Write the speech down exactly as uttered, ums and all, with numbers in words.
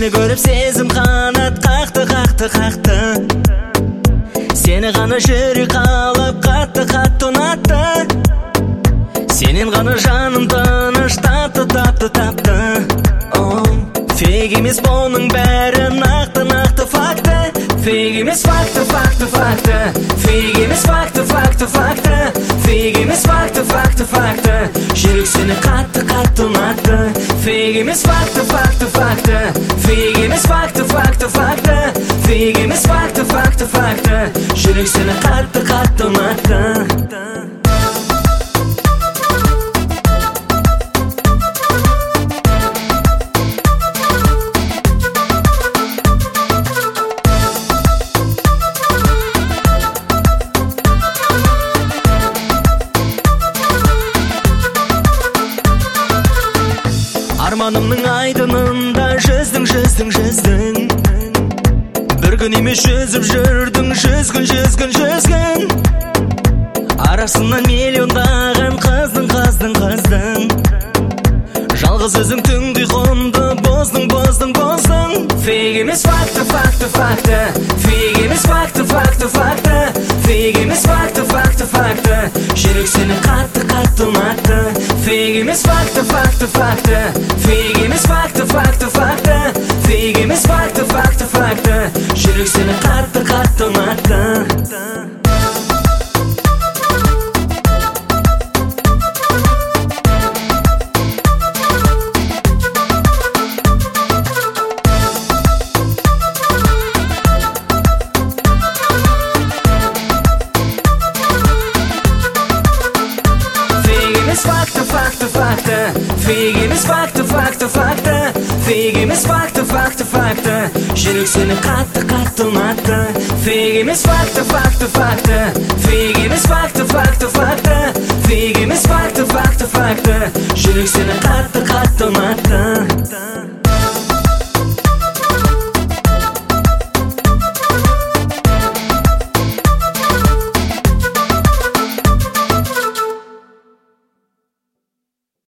Seni görüp sezim kanat qaқты, qaқты, qaқты. Seni ғана жүрек қалып қатты, қатты ұнатты. Сенен ғана жаным тыныш тапты, тапты, тапты. Фейк емес бұның бәрі нақты, нақты факты. Фейк емес факты, факты, факты. Фейк емес факты, факты, факты. Фейк емес факты, факты, факты. Жүрек сені қатты, қатты ұнатты. Фейк емес факты, факты, факты. Фейк емес факты, факты, факты. Фейк емес факты, факты, факты. Жүрек сені қатты, қатты ұнатты. Арманымның айдынында жүздің, жүздің, жүздің. Бір күн емес жүзіп жүрдің, жүз күн, жүз күн, жүз күн. Арасынан миллиондаған қыздың, қыздың, қыздың. Жалғыз өзің түңді қонды, боздың, боздың, боздың. Фейк емес факты, факты, факты. Фейк емес факты, факты, факты. Фейк емес факты, факты, факты. Жүрек сені қатты, қатты ұнатты. Фейк емес факты, факты, факты. Фейк емес факты, факты, факты. Фейк емес факты, факты, факты. Жүрек сені қатты, қатты ұнатты. Факты, факты, факты. Фейк емес факты, факты, факты. Фейк емес факты, факты, факты. Жүрек сені қатты, қатты ұнатты. Фейк емес факты, факты, факты. Фейк емес факты, факты, факты. Фейк емес факты, факты, факты. Жүрек сені қатты,